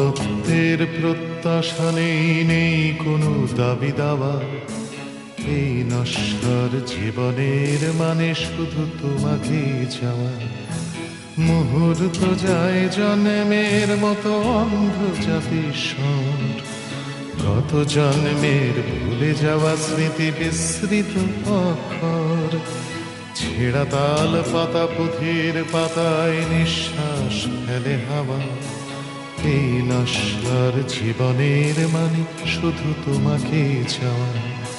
অমরত্বের প্রত্যাশা নেই, নেই কোনো দাবি দাওয়া। এই নশ্বর জীবনের মানে শুধু তোমাকে চাওয়া। মুহূর্ত যায় জন্মের মতো অন্ধ চাপি স্বর, কত জন্মের ভুলে যাওয়া স্মৃতি বিস্মৃত অক্ষর। ছেঁড়া তাল পাতা পুঁথির পাতায় নিঃশ্বাস ফেলে হাওয়া। এই নশ্বর জীবনের মানে শুধু তোমাকে চাওয়া।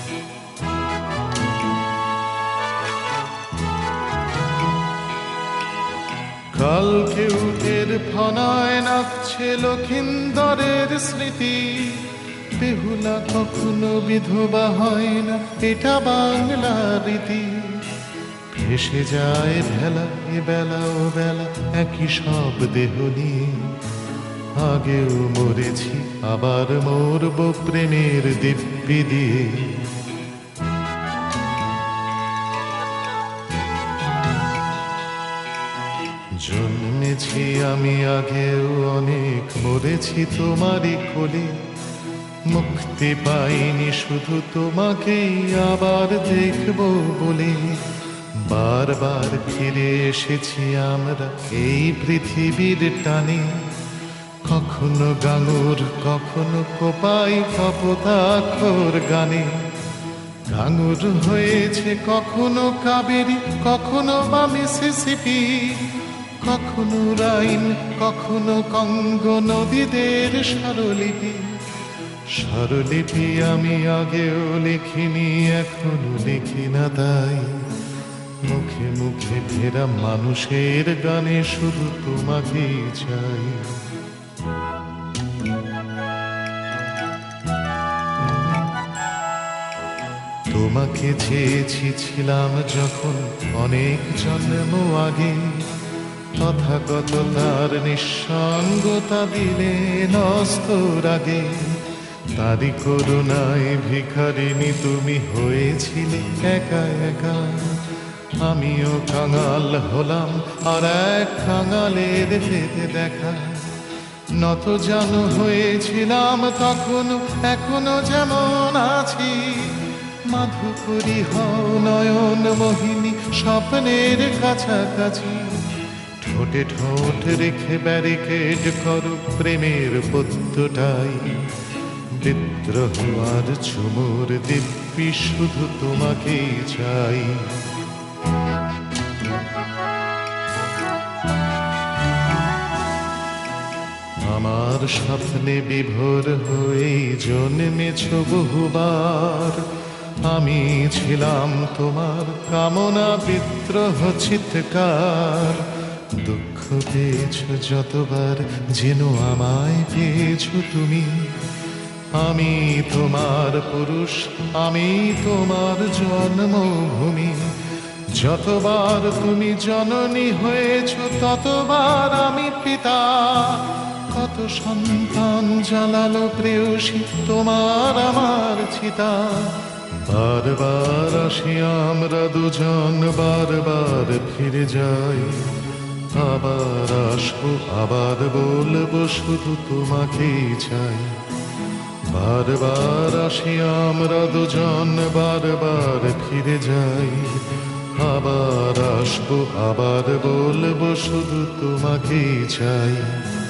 কালকে উঠের ফনায় নাচছে লক্ষিন্দরের স্মৃতি। বেহুলা কখনো বিধবা হয় না, এটা বাংলা রীতি। ভেসে যায় ভেলা এ বেলা ও বেলা একই সব দেহ নিয়ে। আগেও মরেছি আবার মরব প্রেমের দিব্যি দিয়ে। জন্মেছি আমি আগেও অনেক, মরেছি তোমারই কোলে। মুক্তি পাইনি শুধু তোমাকেই আবার দেখব বলে। বারবার ফিরে এসেছি আমরা এই পৃথিবীর টানে। কখনো গাঙুর কখনো কোপাই কপোতাক্ষর গানে। গাঙুর হয়েছে কখনো কাবেরী, কখনো বা মিসিসিপি। কখনো রাইন কখনো কঙ্গ নদীদের স্বরলিপি। স্বরলিপি আমি আগেও লিখিনি, এখনো লিখি না তাই। মুখে মুখে ফেরা মানুষের গানে শুধু তোমাকেই চাই। তোমাকে চেয়েছি ছিলাম যখন অনেক জন্ম আগে। তথাগততার নিঃসঙ্গতা দিলে নস্তর আগে। তারি করুণায় ভিখারিণী তুমি হয়েছিলে একা একা। আমিও কাঙাল হলাম আর এক কাঙালের পেতে দেখা। নত জানু হয়েছিলাম তখনো, এখনো যেমন আছি। মাধুকরী হও নয়ন মোহিনী স্বপ্নের কাছাকাছি। ঠোঁটে ঠোঁট রেখে ব্যারিকেড করো প্রেমের পদ্মটাই। বিদ্রোহ আর চুমুর দিব্যি শুধু তোমাকেই চাই। আমার স্বপ্নে বিভোর হয়ে জন্মেছ বহুবার। আমি ছিলাম তোমার কামনা বিদ্রোহ চিৎকার। দুঃখ পেয়েছ যতবার যেন আমায় পেয়েছ তুমি। আমি তোমার পুরুষ, আমি তোমার জন্মভূমি। যতবার তুমি জননী হয়েছ ততবার আমি পিতা। কত সন্তান জ্বালালো প্রেয়সী তোমার আমার চিতা। বারবার আসি আমরা দুজন, বারবার ফিরে যাই। আবার আসবো আবার বলবো শুধু তোমাকেই চাই। বারবার আসি আমরা দুজন, বারবার ফিরে যাই। আবার আসবো আবার বলবো শুধু তোমাকেই চাই।